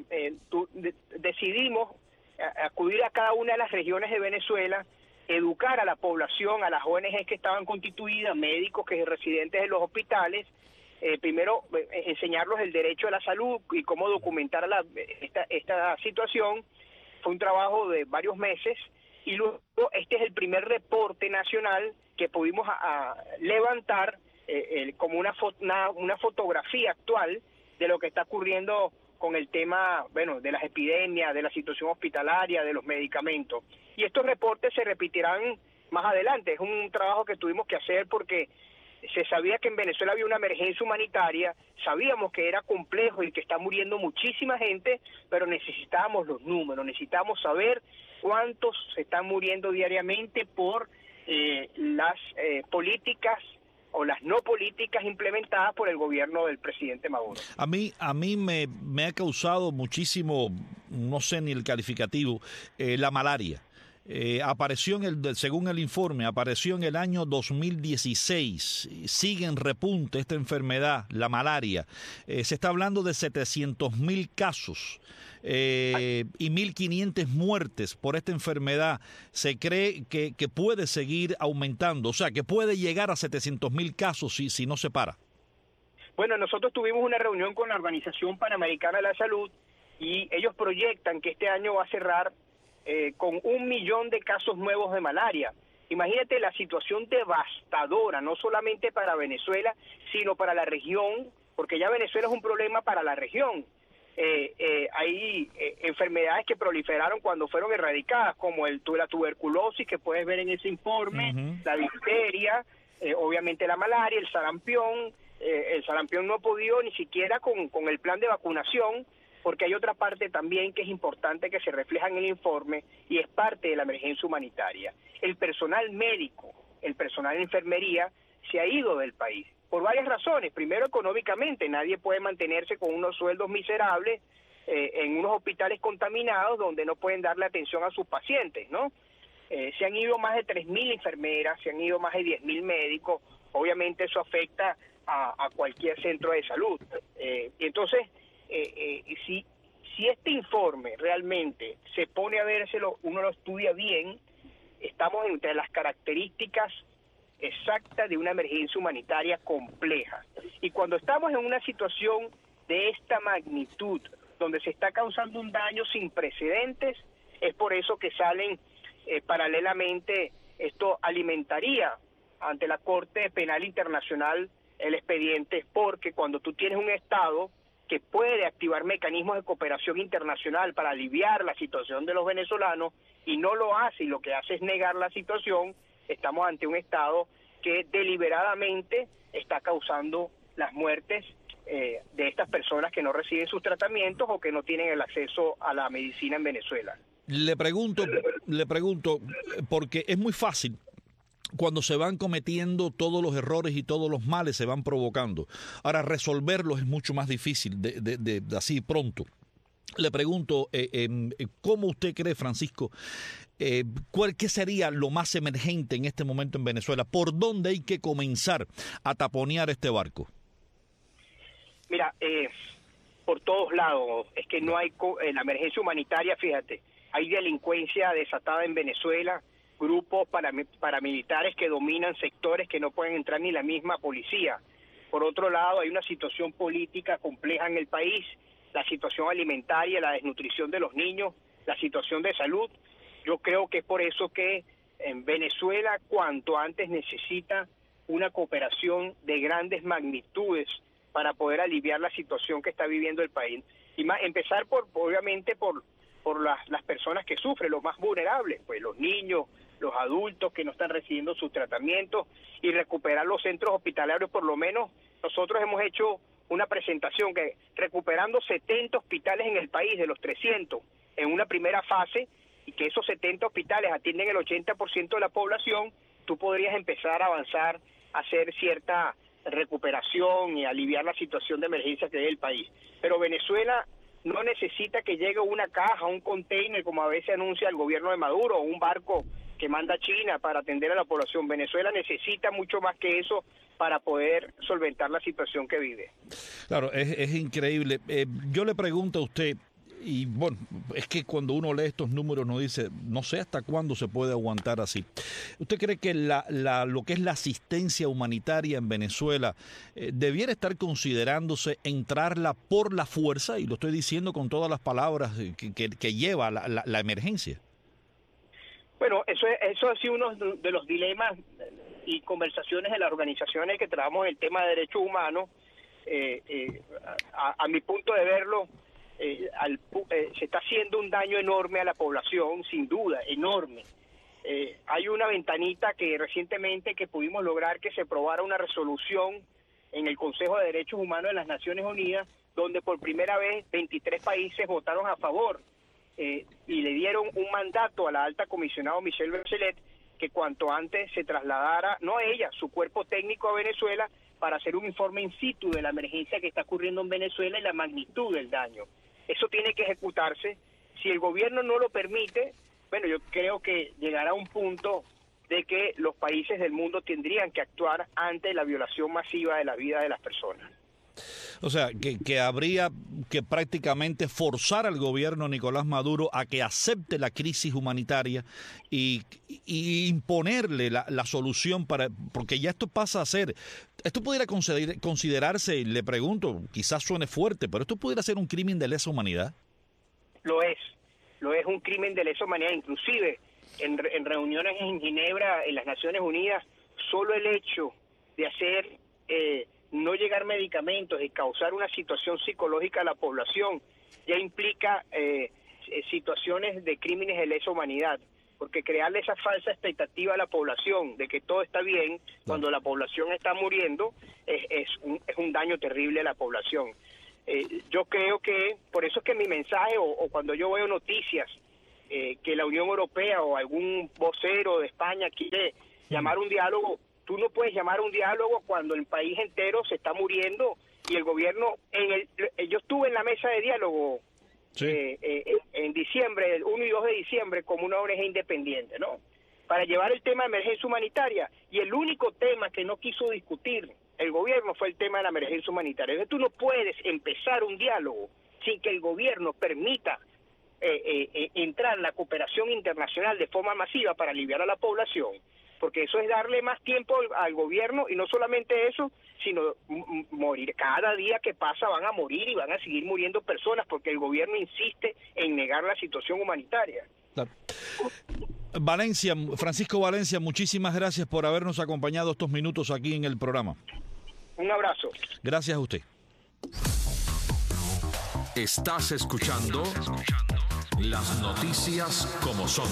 decidimos acudir a cada una de las regiones de Venezuela, educar a la población, a las ONGs que estaban constituidas, médicos que residentes en los hospitales, primero enseñarlos el derecho a la salud y cómo documentar esta situación. Fue un trabajo de varios meses, y luego este es el primer reporte nacional que pudimos levantar como una fotografía actual de lo que está ocurriendo con el tema, bueno, de las epidemias, de la situación hospitalaria, de los medicamentos. Y estos reportes se repetirán más adelante. Es un trabajo que tuvimos que hacer porque se sabía que en Venezuela había una emergencia humanitaria, sabíamos que era complejo y que está muriendo muchísima gente, pero necesitábamos los números, necesitábamos saber cuántos se están muriendo diariamente por las políticas o las no políticas implementadas por el gobierno del presidente Maduro. A mí me ha causado muchísimo, no sé ni el calificativo, la malaria. Apareció según el informe, apareció en el año 2016, sigue en repunte esta enfermedad, la malaria. Se está hablando de 700.000 casos y 1.500 muertes por esta enfermedad. Se cree que puede seguir aumentando, o sea, que puede llegar a 700.000 casos si no se para. Bueno, nosotros tuvimos una reunión con la Organización Panamericana de la Salud y ellos proyectan que este año va a cerrar con 1 millón de casos nuevos de malaria. Imagínate la situación devastadora, no solamente para Venezuela, sino para la región, porque ya Venezuela es un problema para la región. Hay enfermedades que proliferaron cuando fueron erradicadas, como la tuberculosis, que puedes ver en ese informe, la difteria, obviamente la malaria, el sarampión. El sarampión no ha podido ni siquiera con el plan de vacunación, porque hay otra parte también que es importante que se refleja en el informe y es parte de la emergencia humanitaria. El personal médico el personal de enfermería se ha ido del país, por varias razones. Primero, económicamente, nadie puede mantenerse con unos sueldos miserables en unos hospitales contaminados donde no pueden darle atención a sus pacientes, ¿no? Se han ido más de 3.000 enfermeras, se han ido más de 10.000 médicos. Obviamente eso afecta a cualquier centro de salud. Y entonces, si este informe realmente se pone a vérselo, uno lo estudia bien, estamos entre las características exactas de una emergencia humanitaria compleja. Y cuando estamos en una situación de esta magnitud, donde se está causando un daño sin precedentes, es por eso que salen paralelamente, esto alimentaría ante la Corte Penal Internacional el expediente, porque cuando tú tienes un Estado que puede activar mecanismos de cooperación internacional para aliviar la situación de los venezolanos y no lo hace, y lo que hace es negar la situación, estamos ante un Estado que deliberadamente está causando las muertes de estas personas que no reciben sus tratamientos o que no tienen el acceso a la medicina en Venezuela. Le pregunto, porque es muy fácil cuando se van cometiendo todos los errores y todos los males se van provocando. Ahora, resolverlos es mucho más difícil de así pronto. Le pregunto, ¿cómo usted cree, Francisco, qué sería lo más emergente en este momento en Venezuela? ¿Por dónde hay que comenzar a taponear este barco? Mira, por todos lados. Es que no hay la emergencia humanitaria, fíjate, hay delincuencia desatada en Venezuela, grupos paramilitares que dominan sectores que no pueden entrar ni la misma policía. Por otro lado, hay una situación política compleja en el país, la situación alimentaria, la desnutrición de los niños, la situación de salud. Yo creo que es por eso que en Venezuela cuanto antes necesita una cooperación de grandes magnitudes para poder aliviar la situación que está viviendo el país. Y más, empezar obviamente por las personas que sufren, los más vulnerables, pues los niños, los adultos que no están recibiendo sus tratamientos, y recuperar los centros hospitalarios. Por lo menos nosotros hemos hecho una presentación que recuperando 70 hospitales en el país de los 300 en una primera fase, y que esos 70 hospitales atienden el 80% de la población, tú podrías empezar a avanzar a hacer cierta recuperación y aliviar la situación de emergencia que hay en el país. Pero Venezuela no necesita que llegue una caja, un container, como a veces anuncia el gobierno de Maduro, o un barco que manda China para atender a la población. Venezuela necesita mucho más que eso para poder solventar la situación que vive. Claro, es increíble. Yo le pregunto a usted, y bueno, es que cuando uno lee estos números no dice, no sé hasta cuándo se puede aguantar así. ¿Usted cree que lo que es la asistencia humanitaria en Venezuela debiera estar considerándose entrarla por la fuerza? Y lo estoy diciendo con todas las palabras que lleva la emergencia. Bueno, eso ha sido uno de los dilemas y conversaciones de las organizaciones que trabajamos en el tema de derechos humanos. A mi punto de verlo, se está haciendo un daño enorme a la población, sin duda, enorme. Hay una ventanita que recientemente que pudimos lograr que se aprobara una resolución en el Consejo de Derechos Humanos de las Naciones Unidas, donde por primera vez 23 países votaron a favor y le dieron un mandato a la alta comisionada Michelle Bachelet que cuanto antes se trasladara, no a ella, su cuerpo técnico a Venezuela para hacer un informe in situ de la emergencia que está ocurriendo en Venezuela y la magnitud del daño. Eso tiene que ejecutarse. Si el gobierno no lo permite, bueno, yo creo que llegará un punto de que los países del mundo tendrían que actuar ante la violación masiva de la vida de las personas. O sea, que habría que prácticamente forzar al gobierno Nicolás Maduro a que acepte la crisis humanitaria y imponerle la solución porque ya esto pasa a ser, esto pudiera considerarse, le pregunto, quizás suene fuerte, pero esto pudiera ser un crimen de lesa humanidad. Lo es un crimen de lesa humanidad, inclusive en reuniones en Ginebra, en las Naciones Unidas, solo el hecho de hacer no llegar medicamentos y causar una situación psicológica a la población ya implica situaciones de crímenes de lesa humanidad, porque crearle esa falsa expectativa a la población de que todo está bien cuando la población está muriendo es un daño terrible a la población. Yo creo que por eso es que mi mensaje o cuando yo veo noticias que la Unión Europea o algún vocero de España quiere Llamar un diálogo, tú no puedes llamar a un diálogo cuando el país entero se está muriendo y el gobierno, yo estuve en la mesa de diálogo en diciembre, el 1 y 2 de diciembre, como una ONG independiente, ¿no? Para llevar el tema de emergencia humanitaria, y el único tema que no quiso discutir el gobierno fue el tema de la emergencia humanitaria. Entonces tú no puedes empezar un diálogo sin que el gobierno permita entrar la cooperación internacional de forma masiva para aliviar a la población, porque eso es darle más tiempo al gobierno, y no solamente eso, sino morir. Cada día que pasa van a morir y van a seguir muriendo personas porque el gobierno insiste en negar la situación humanitaria. Valencia, Francisco Valencia, muchísimas gracias por habernos acompañado estos minutos aquí en el programa. Un abrazo. Gracias a usted. Estás escuchando las noticias como son.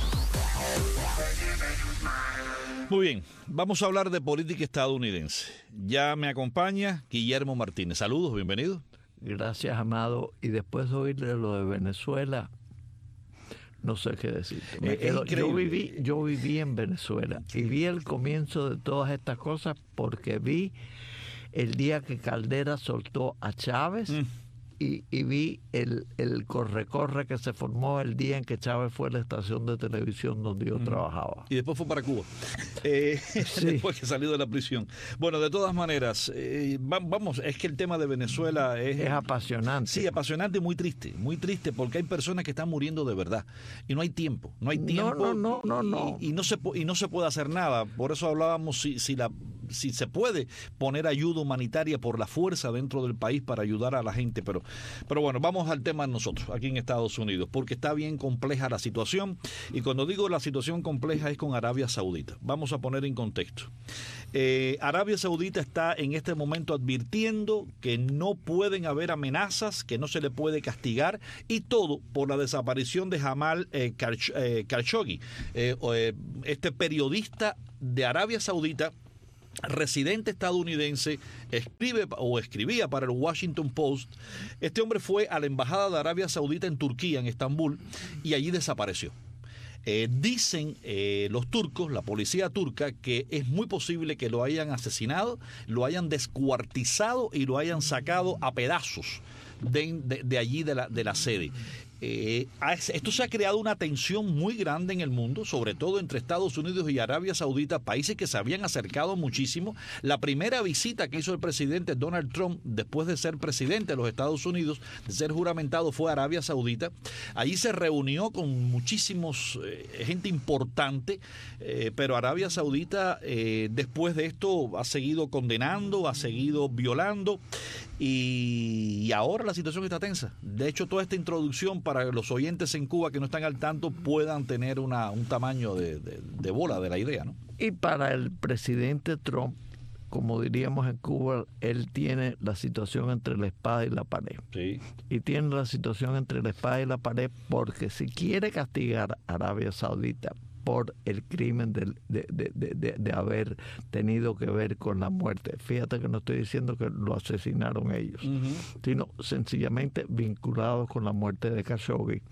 Muy bien, vamos a hablar de política estadounidense. Ya me acompaña Guillermo Martínez. Saludos, bienvenido. Gracias, Amado. Y después de oírle lo de Venezuela, no sé qué decirte. Yo viví en Venezuela y vi el comienzo de todas estas cosas porque vi el día que Caldera soltó a Chávez y vi el corre-corre que se formó el día en que Chávez fue a la estación de televisión donde yo trabajaba. Y después fue para Cuba, sí. Después que salió de la prisión. Bueno, de todas maneras, vamos, es que el tema de Venezuela es apasionante. Sí, apasionante y muy triste, porque hay personas que están muriendo de verdad y no hay tiempo. No. Y no se puede hacer nada. Por eso hablábamos si se puede poner ayuda humanitaria por la fuerza dentro del país para ayudar a la gente, pero bueno, vamos al tema nosotros, aquí en Estados Unidos, porque está bien compleja la situación, y cuando digo la situación compleja es con Arabia Saudita. Vamos a poner en contexto. Arabia Saudita está en este momento advirtiendo que no pueden haber amenazas, que no se le puede castigar, y todo por la desaparición de Jamal Khashoggi, este periodista de Arabia Saudita, residente estadounidense, escribía para el Washington Post. Este hombre fue a la embajada de Arabia Saudita en Turquía, en Estambul, y allí desapareció. Dicen los turcos, la policía turca, que es muy posible que lo hayan asesinado, lo hayan descuartizado y lo hayan sacado a pedazos de allí de la sede. Esto se ha creado una tensión muy grande en el mundo, sobre todo entre Estados Unidos y Arabia Saudita, países que se habían acercado muchísimo. La primera visita que hizo el presidente Donald Trump después de ser presidente de los Estados Unidos, de ser juramentado, fue a Arabia Saudita. Allí se reunió con muchísimos gente importante, pero Arabia Saudita después de esto ha seguido condenando, ha seguido violando, y ahora la situación está tensa. De hecho, toda esta introducción, para los oyentes en Cuba que no están al tanto, puedan tener un tamaño de bola de la idea, ¿no? Y para el presidente Trump, como diríamos en Cuba, él tiene la situación entre la espada y la pared. Sí. Y tiene la situación entre la espada y la pared porque si quiere castigar a Arabia Saudita por el crimen de haber tenido que ver con la muerte. Fíjate que no estoy diciendo que lo asesinaron ellos, sino sencillamente vinculados con la muerte de Khashoggi.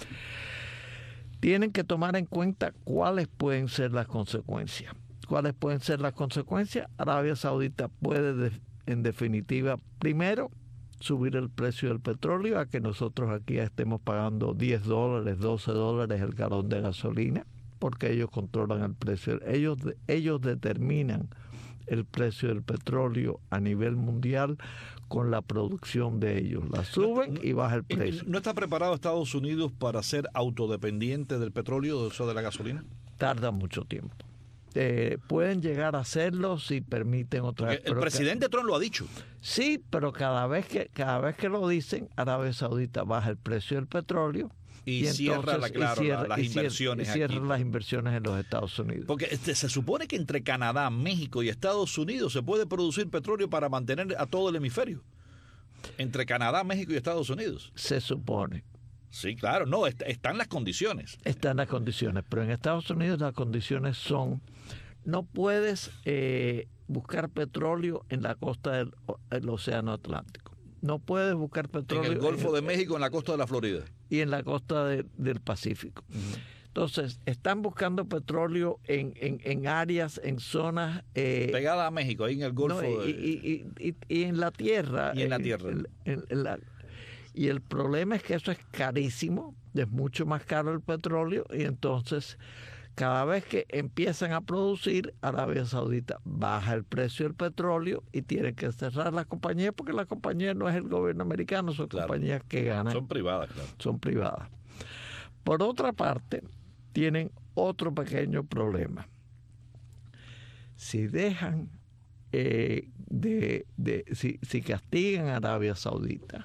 Tienen que tomar en cuenta cuáles pueden ser las consecuencias. ¿Cuáles pueden ser las consecuencias? Arabia Saudita puede, en definitiva, primero, subir el precio del petróleo a que nosotros aquí estemos pagando $10, $12 el galón de gasolina, porque ellos controlan el precio. Ellos determinan el precio del petróleo a nivel mundial con la producción de ellos. La suben y baja el precio. ¿No está preparado Estados Unidos para ser autodependiente del petróleo, o de la gasolina? Tarda mucho tiempo. Pueden llegar a hacerlo si permiten otra vez. El presidente Trump lo ha dicho. Sí, pero cada vez que lo dicen, Arabia Saudita baja el precio del petróleo. Y cierra, las inversiones aquí. Cierra las inversiones en los Estados Unidos. Porque se supone que entre Canadá, México y Estados Unidos se puede producir petróleo para mantener a todo el hemisferio. Entre Canadá, México y Estados Unidos. Se supone. Sí, claro. No, están las condiciones. Están las condiciones. Pero en Estados Unidos las condiciones son: no puedes buscar petróleo en la costa del Océano Atlántico. No puedes buscar petróleo en el Golfo de México, en la costa de la Florida. Y en la costa del Pacífico. Entonces, están buscando petróleo en áreas, en zonas... pegadas a México, ahí en el Golfo. No, y en la tierra. Y en la tierra. Y el problema es que eso es carísimo, es mucho más caro el petróleo, y entonces cada vez que empiezan a producir, Arabia Saudita baja el precio del petróleo y tienen que cerrar las compañías, porque las compañías no es el gobierno americano, son compañías que ganan. Son privadas, claro. Son privadas. Por otra parte, tienen otro pequeño problema. Si dejan si castigan a Arabia Saudita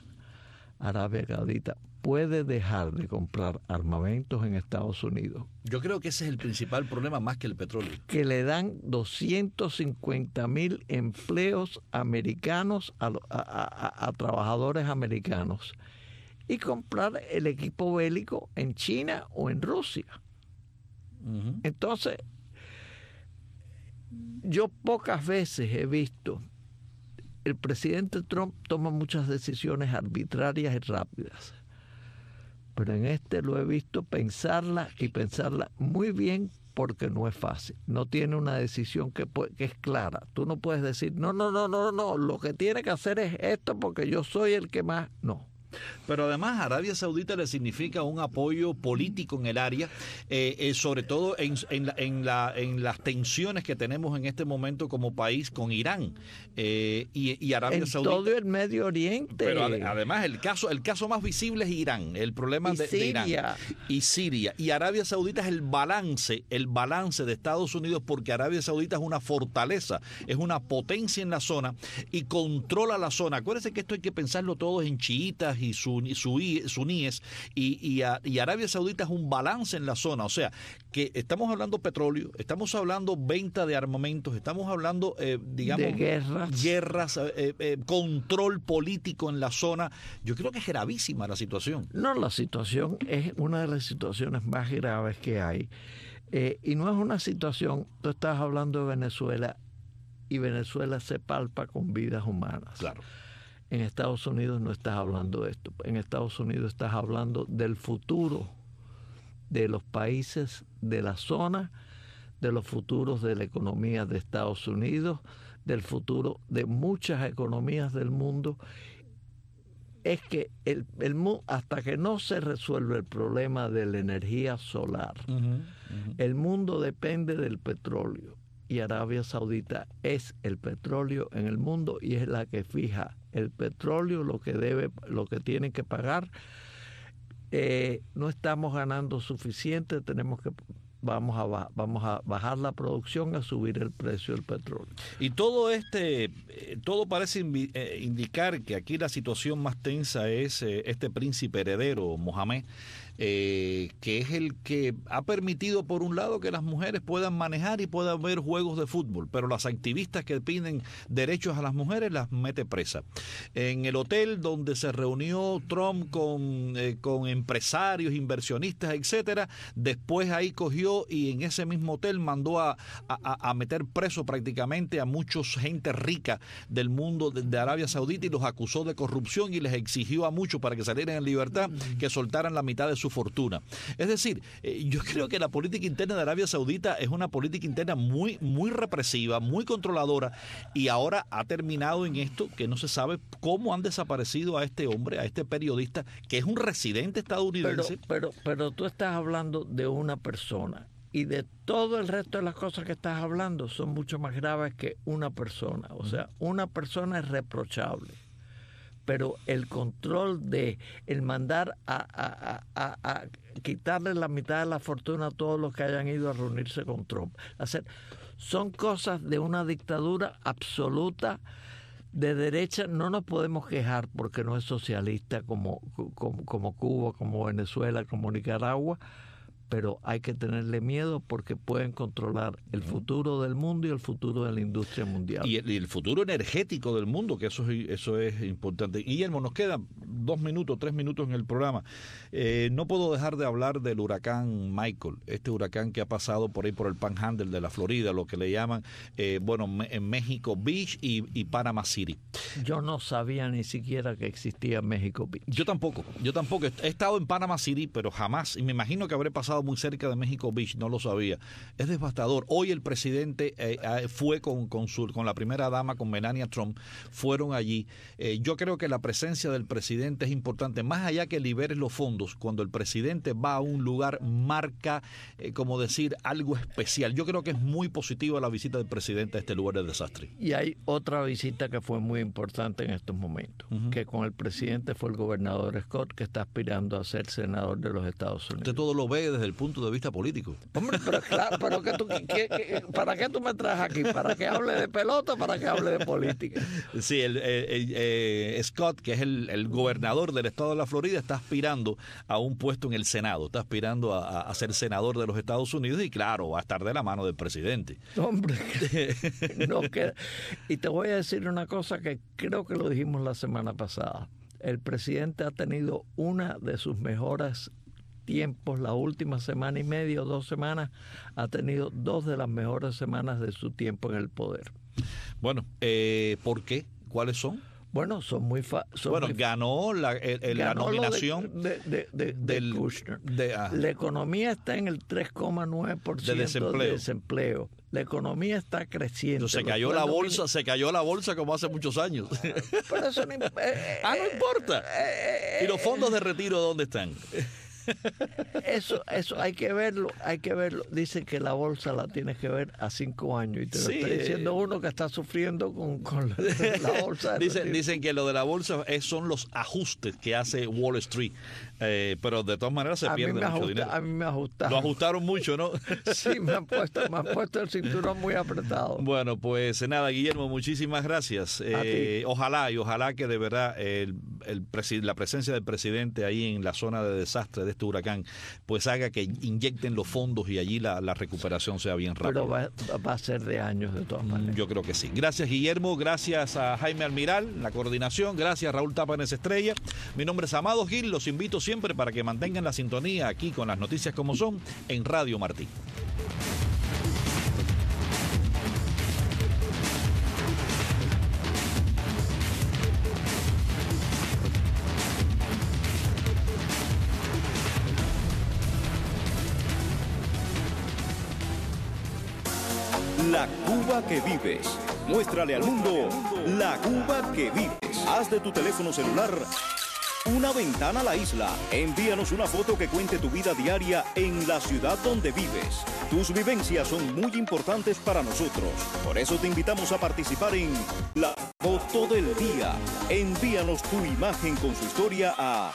puede dejar de comprar armamentos en Estados Unidos. Yo creo que ese es el principal problema, más que el petróleo. Que le dan 250,000 empleos americanos a trabajadores americanos, y comprar el equipo bélico en China o en Rusia. Uh-huh. Entonces, yo pocas veces he visto, el presidente Trump toma muchas decisiones arbitrarias y rápidas, pero en este lo he visto pensarla muy bien, porque no es fácil. No tiene una decisión que es clara. Tú no puedes decir, no, lo que tiene que hacer es esto porque yo soy el que más... No. Pero además Arabia Saudita le significa un apoyo político en el área, sobre todo en las tensiones que tenemos en este momento como país con Irán y Arabia Saudita. En todo el Medio Oriente. Pero además el caso más visible es Irán, el problema de Irán y Siria. Y Arabia Saudita es el balance de Estados Unidos, porque Arabia Saudita es una fortaleza, es una potencia en la zona y controla la zona. Acuérdense que esto hay que pensarlo todo en chiitas y suníes, y Arabia Saudita es un balance en la zona. O sea, que estamos hablando petróleo, estamos hablando venta de armamentos, estamos hablando, digamos, de guerras, control político en la zona. Yo creo que es gravísima la situación. No, la situación es una de las situaciones más graves que hay. Y no es una situación, tú estás hablando de Venezuela, y Venezuela se palpa con vidas humanas. Claro. En Estados Unidos no estás hablando de esto. En Estados Unidos estás hablando del futuro de los países de la zona, de los futuros de la economía de Estados Unidos, del futuro de muchas economías del mundo. Es que el mundo, hasta que no se resuelve el problema de la energía solar, el mundo depende del petróleo. Y Arabia Saudita es el petróleo en el mundo, y es la que fija el petróleo, lo que tienen que pagar. No estamos ganando suficiente, vamos a bajar la producción, a subir el precio del petróleo. Y todo parece indicar que aquí la situación más tensa es este príncipe heredero, Mohammed, que es el que ha permitido, por un lado, que las mujeres puedan manejar y puedan ver juegos de fútbol, pero las activistas que piden derechos a las mujeres las mete presa. En el hotel donde se reunió Trump con empresarios, inversionistas, etcétera, después ahí cogió y en ese mismo hotel mandó a meter preso prácticamente a mucha gente rica del mundo de Arabia Saudita, y los acusó de corrupción y les exigió a muchos, para que salieran en libertad, que soltaran la mitad de su fortuna. Es decir, yo creo que la política interna de Arabia Saudita es una política interna muy, muy represiva, muy controladora, y ahora ha terminado en esto que no se sabe cómo han desaparecido a este hombre, a este periodista, que es un residente estadounidense. Pero tú estás hablando de una persona, y de todo el resto de las cosas que estás hablando son mucho más graves que una persona. O sea, una persona es reprochable, pero el control de el mandar a quitarle la mitad de la fortuna a todos los que hayan ido a reunirse con Trump, son cosas de una dictadura absoluta de derecha. No nos podemos quejar porque no es socialista como Cuba, como Venezuela, como Nicaragua, pero hay que tenerle miedo porque pueden controlar el futuro del mundo y el futuro de la industria mundial. Y el futuro energético del mundo, que eso es importante. Guillermo, nos quedan 2 minutos, 3 minutos en el programa. No puedo dejar de hablar del huracán Michael, este huracán que ha pasado por ahí por el Panhandle de la Florida, lo que le llaman, en México Beach y Panama City. Yo no sabía ni siquiera que existía México Beach. Yo tampoco. He estado en Panama City, pero jamás, y me imagino que habré pasado muy cerca de México Beach, no lo sabía. Es devastador. Hoy el presidente fue con la primera dama, con Melania Trump, fueron allí. Yo creo que la presencia del presidente es importante, más allá que liberes los fondos. Cuando el presidente va a un lugar, marca, como decir, algo especial. Yo creo que es muy positiva la visita del presidente a este lugar de desastre. Y hay otra visita que fue muy importante en estos momentos, que con el presidente fue el gobernador Scott, que está aspirando a ser senador de los Estados Unidos. Usted todo lo ve desde el punto de vista político. Hombre, pero claro, pero ¿para qué tú me traes aquí? ¿Para que hable de pelota o para que hable de política? Sí, Scott, que es el gobernador del estado de la Florida, está aspirando a un puesto en el Senado, está aspirando a ser senador de los Estados Unidos y claro, va a estar de la mano del presidente. Hombre, no queda. Y te voy a decir una cosa que creo que lo dijimos la semana pasada. El presidente ha tenido una de sus mejores tiempos, la última semana y media o 2 semanas, ha tenido 2 de las mejores semanas de su tiempo en el poder. Bueno, ¿por qué? ¿Cuáles son? Bueno, son muy ganó la nominación de Kushner. La economía está en el 3,9% de desempleo. La economía está creciendo. Se cayó la bolsa como hace muchos años. Pero eso no importa. No importa. ¿Y los fondos de retiro dónde están? Eso hay que verlo. Dicen que la bolsa la tienes que ver a 5 años y te lo está diciendo uno que está sufriendo con la bolsa. Dicen que lo de la bolsa son los ajustes que hace Wall Street, pero de todas maneras se pierde mucho dinero. A mí me ajustaron. Lo ajustaron mucho, ¿no? Sí, me han puesto el cinturón muy apretado. Bueno, pues nada, Guillermo, muchísimas gracias. Ojalá que de verdad la presencia del presidente ahí en la zona de desastre de este huracán pues haga que inyecten los fondos y allí la recuperación sea bien rápida. Pero va a ser de años de todas maneras. Yo creo que sí. Gracias, Guillermo, gracias a Jaime Almiral, la coordinación, gracias Raúl Tapanes Estrella. Mi nombre es Amado Gil, los invito siempre para que mantengan la sintonía aquí con las noticias como son en Radio Martí. La Cuba que vives. Muéstrale al mundo la Cuba que vives. Haz de tu teléfono celular una ventana a la isla. Envíanos una foto que cuente tu vida diaria en la ciudad donde vives. Tus vivencias son muy importantes para nosotros. Por eso te invitamos a participar en La Foto del Día. Envíanos tu imagen con su historia a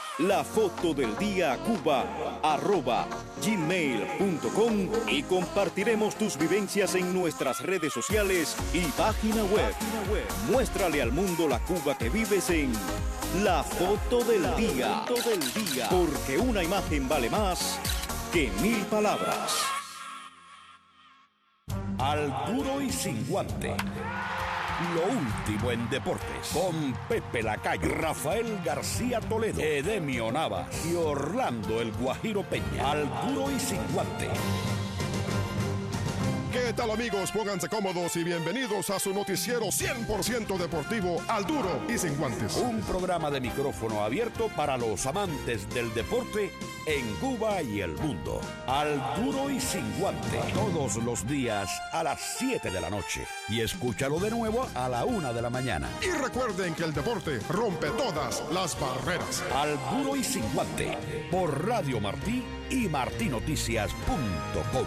lafotodeldiacuba@gmail.com y compartiremos tus vivencias en nuestras redes sociales y página web. Muéstrale al mundo la Cuba que vives en La Foto del Día. Porque una imagen vale más que 1000 palabras. Al duro y sin guante. Lo último en deportes. Con Pepe Lacayo, Rafael García Toledo, Edemio Navas y Orlando el Guajiro Peña. Al duro y sin guante. ¿Qué tal, amigos? Pónganse cómodos y bienvenidos a su noticiero 100% deportivo, Al Duro y Sin Guantes. Un programa de micrófono abierto para los amantes del deporte en Cuba y el mundo. Al Duro y Sin Guante. Todos los días a las 7 de la noche. Y escúchalo de nuevo a la 1 de la mañana. Y recuerden que el deporte rompe todas las barreras. Al Duro y Sin Guante. Por Radio Martí y martinoticias.com.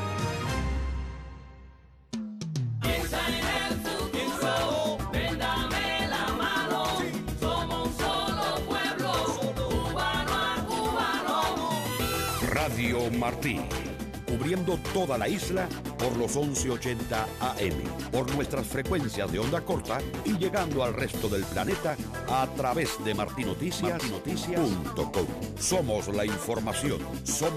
Radio Martí, cubriendo toda la isla por los 1180 AM, por nuestras frecuencias de onda corta y llegando al resto del planeta a través de martinoticias.com. Somos la información, somos